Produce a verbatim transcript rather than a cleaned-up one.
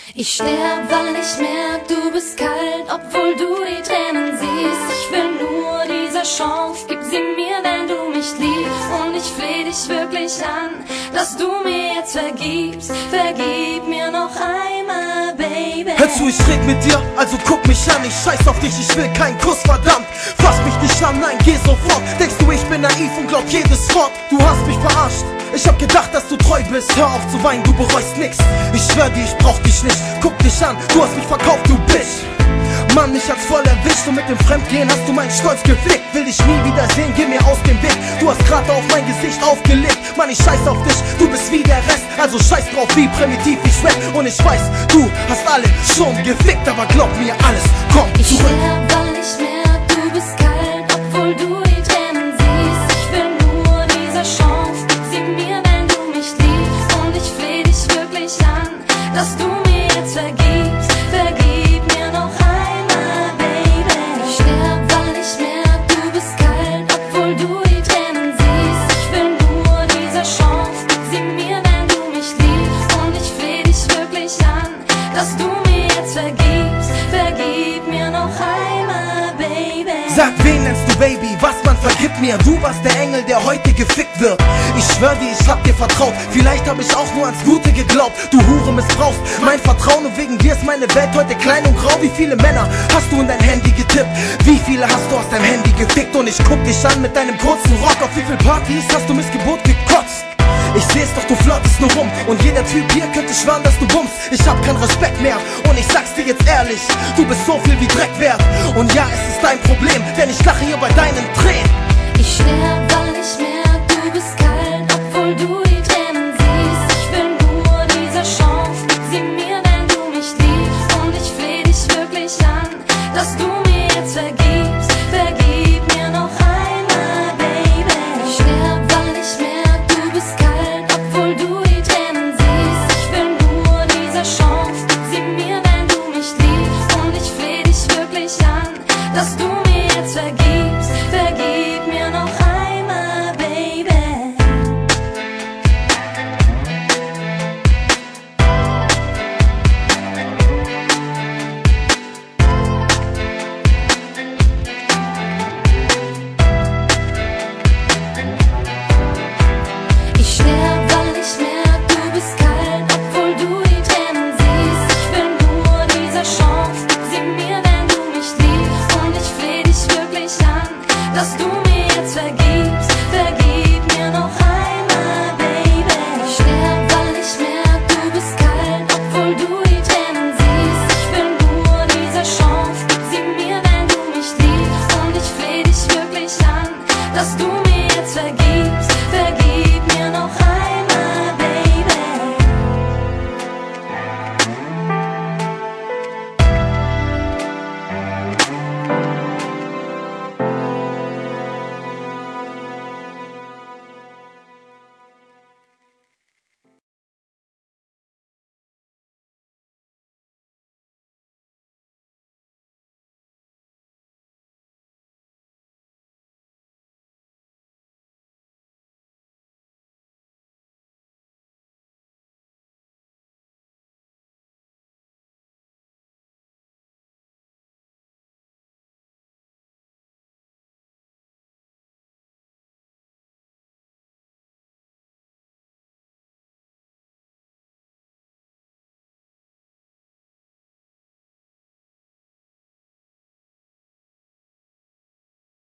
Ich sterb, weil ich merk, du bist kalt, obwohl du die Tränen siehst. Ich will nur diese Chance, gib sie mir, wenn du mich liebst. Und ich fleh dich wirklich an, dass du mir jetzt vergibst. Vergib mir noch einmal, Baby. Hör zu, ich red mit dir, also guck mich an. Ich scheiß auf dich, ich will keinen Kuss, verdammt. Fass mich nicht an, nein, geh sofort. Denkst du, ich bin naiv und glaub jedes Wort? Du hast mich verarscht. Ich hab gedacht, dass du treu bist. Hör auf zu weinen, du bereust nix. Ich schwör dir, ich brauch dich nicht. Guck dich an, du hast mich verkauft, du Bitch. Mann, ich hat's voll erwischt und mit dem Fremdgehen hast du meinen Stolz gefickt. Will dich nie wiedersehen, geh mir aus dem Weg. Du hast grad auf mein Gesicht aufgelegt. Mann, ich scheiß auf dich, du bist wie der Rest. Also scheiß drauf, wie primitiv ich rap. Und ich weiß, du hast alle schon gefickt. Aber glaub mir, alles kommt ich zurück. Sterb, weil ich merk, du bist kalt, obwohl du die Tränen siehst. Ich will nur diese Chance, gib sie mir, wenn du mich liebst. Und ich fleh dich wirklich an, dass du mir jetzt vergibst. Vergib mir noch einmal, Baby. Ich sterb, weil ich merk, du bist kalt, obwohl du die Tränen siehst. Ich will nur diese Chance, gib sie mir, wenn du mich liebst. Und ich fleh dich wirklich an, dass du mir jetzt vergibst. Vergib mir noch einmal, Baby. Sag, wen nennst du Baby? Was, man vergib mir. Du warst der Engel, der heute gefickt wird. Ich schwör dir, ich hab dir vertraut. Vielleicht hab ich auch nur ans Gute geglaubt. Du Hure missbrauchst mein Vertrauen und wegen dir ist meine Welt heute klein und grau. Wie viele Männer hast du in dein Handy getippt? Wie viele hast du aus deinem Handy gefickt? Und ich guck dich an mit deinem kurzen Rock. Auf wie viel Partys hast du Missgeburt gekotzt? Ich seh's doch, du flirtest nur rum. Und jeder Typ hier könnte schwören, dass du bummst. Ich hab keinen Respekt mehr und ich sag's dir jetzt ehrlich, du bist so viel wie Dreck wert. Und ja, es ist dein Problem, denn ich lache hier bei deinen Tränen. Ich sterb, weil ich merk, du bist